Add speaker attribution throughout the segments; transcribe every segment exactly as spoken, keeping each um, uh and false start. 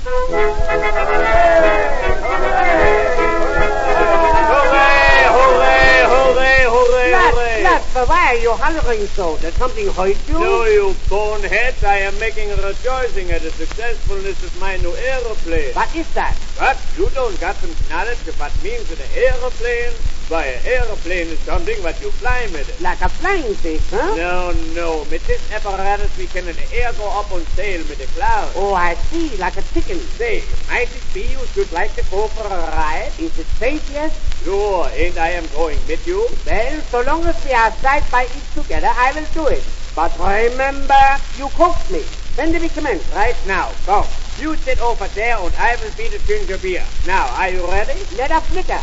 Speaker 1: But why are you hollering so? Did something hurt you?
Speaker 2: No, you boneheads. I am making a rejoicing at the successfulness of my new aeroplane.
Speaker 1: What is that?
Speaker 2: What? You don't got some knowledge of what means an aeroplane? Why, an aeroplane is something what you fly with it.
Speaker 1: Like a flying fish, huh?
Speaker 2: No, no. With this apparatus, we can in the air go up on sail with the clouds.
Speaker 1: Oh, I see. Like a chicken.
Speaker 2: Say, might it be you should like to go for a ride?
Speaker 1: Is it safe, yes?
Speaker 2: Sure, and I am going with you.
Speaker 1: Well, so long as we are side by each together, I will do it. But remember, you coaxed me. When do we commence?
Speaker 2: Right now. Go. You sit over there and I will be the ginger beer. Now, are you ready?
Speaker 1: Let us flicker.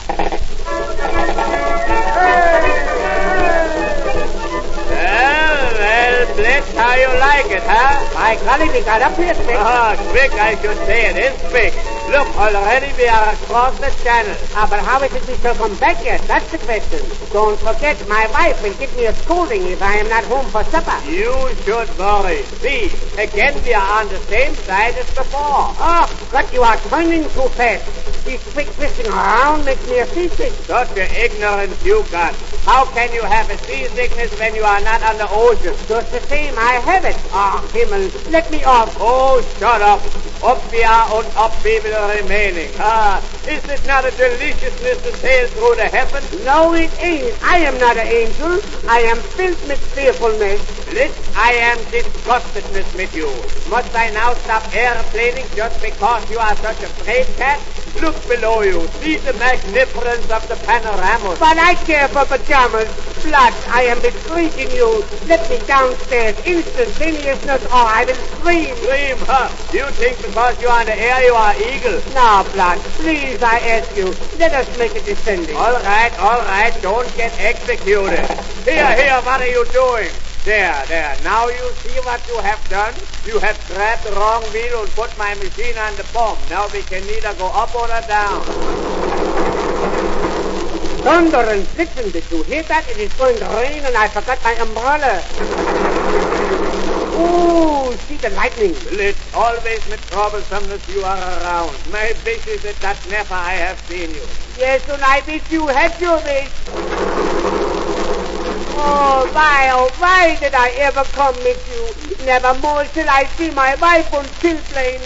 Speaker 2: Well, well, Blitz, how you like it, huh?
Speaker 1: By golly, we got up here quick.
Speaker 2: Oh, quick, I should say it is quick. Look, already we are across the channel.
Speaker 1: Ah, but how is it we shall come back yet? That's the question. Don't forget, my wife will give me a scolding if I am not home for supper.
Speaker 2: You should worry. See, again we are on the same side as before.
Speaker 1: Oh, but you are turning too fast. This quick twisting around makes me a seasick.
Speaker 2: Such an ignorance you got. How can you have a seasickness when you are not on the ocean?
Speaker 1: Just the same, I have it. Ah, oh, Himmel, let me off.
Speaker 2: Oh, shut up. Up we are and up we will remaining. Ah, is it not a deliciousness to sail through the heavens?
Speaker 1: No, it ain't. I am not an angel. I am filled with fearfulness.
Speaker 2: Blitz, I am disgustedness with you. Must I now stop airplaning just because you are such a brave cat? Look below you. See the magnificence of the panorama.
Speaker 1: But I care for pajamas. Blood, I am beseeching you. Let me downstairs instantaneousness or I will scream.
Speaker 2: Scream, huh? You think because you are in the air you are eagle?
Speaker 1: Now, Blood, please, I ask you, let us make it descending.
Speaker 2: All right, all right, don't get executed. Here, here, what are you doing? There, there. Now you see what you have done? You have grabbed the wrong wheel and put my machine on the bomb. Now we can neither go up or down.
Speaker 1: Thunder and blitzen, did you hear that? It is going to rain and I forgot my umbrella. Ooh, see the lightning.
Speaker 2: Blitz, always with troublesomeness you are around. My wish is that, that never I have seen you.
Speaker 1: Yes, and I wish you had your wish. Oh, why, oh, why did I ever come with you? Never more shall I see my wife on Chilplain.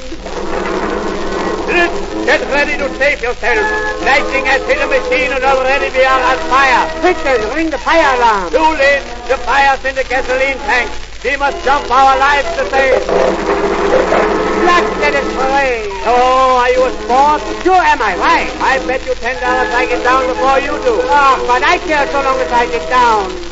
Speaker 2: Blitz, get ready to save yourself. Lightning has hit the machine and already we are on fire.
Speaker 1: Quick then, ring the fire alarm.
Speaker 2: Too late. The fire's in the gasoline tank. We must jump our lives to save.
Speaker 1: Black, let it pray.
Speaker 2: Oh, are you a sport?
Speaker 1: Sure am I, why?
Speaker 2: I bet you ten dollars I get down before you do.
Speaker 1: Ah, but I care so long as I get down.